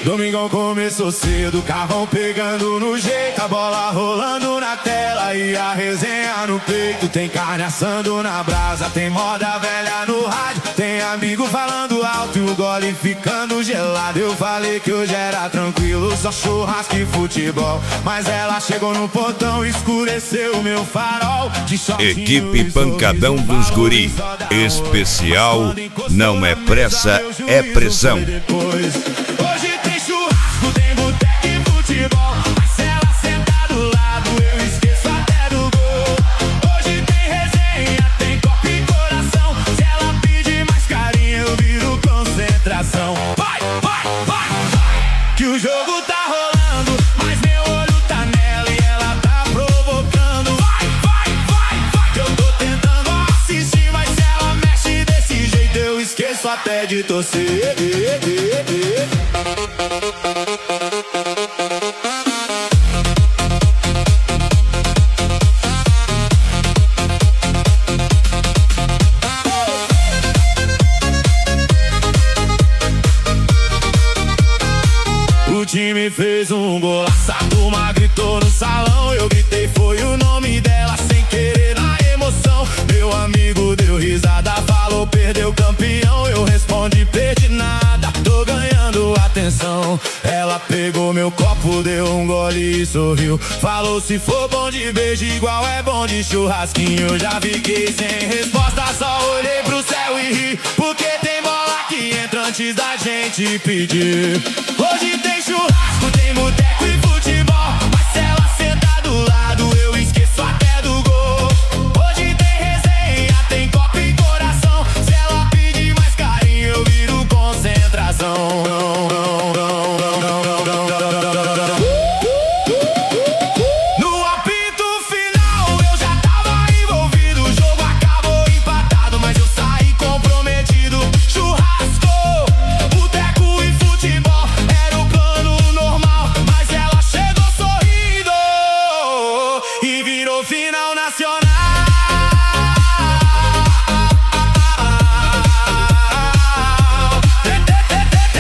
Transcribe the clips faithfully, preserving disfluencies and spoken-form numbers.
Domingão começou cedo, carvão pegando no jeito, a bola rolando na tela e a resenha no peito. Tem carne assando na brasa, tem moda velha no rádio, tem amigo falando alto e o gole ficando gelado. Eu falei que hoje era tranquilo, só churrasco e futebol, mas ela chegou no portão e escureceu meu farol. Equipe Pancadão dos Guri, especial Não é Pressa, é Pressão. Hoje tem churrasco, tem boteco e futebol, mas se ela sentar do lado eu esqueço até do gol. Hoje tem resenha, tem copo e coração, se ela pedir mais carinho eu viro concentração. Vai, vai, vai, vai, que o jogo tá rolando, mas meu olho tá nela e ela tá provocando. Vai, vai, vai, vai, que eu tô tentando assistir, mas se ela mexe desse jeito eu esqueço até de torcer. O time fez um golaço, a turma gritou no salão, eu gritei, foi o nome dela sem querer na emoção. Meu amigo deu risada, falou, perdeu campeão, eu respondi, perdi nada, tô ganhando atenção. Ela pegou meu copo, deu um gole e sorriu, falou, se for bom de beijo igual é bom de churrasquinho. Eu já fiquei sem resposta, só olhei pro céu e ri, porque tem bola que entra antes da gente pedir. Hoje tem churrasco, tem boteco e futebol, mas se ela sentar do lado eu esqueço até do gol. Hoje tem resenha, tem copo e coração, se ela pedir mais carinho eu viro concentração. No apito final eu já tava envolvido, o jogo acabou empatado, mas eu saí comprometido. Churrasco, boteco e futebol, era o plano normal, mas ela chegou sorrindo e virou final nacional.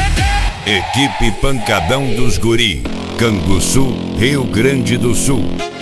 Equipe Pancadão dos Guri, Canguçu, Rio Grande do Sul.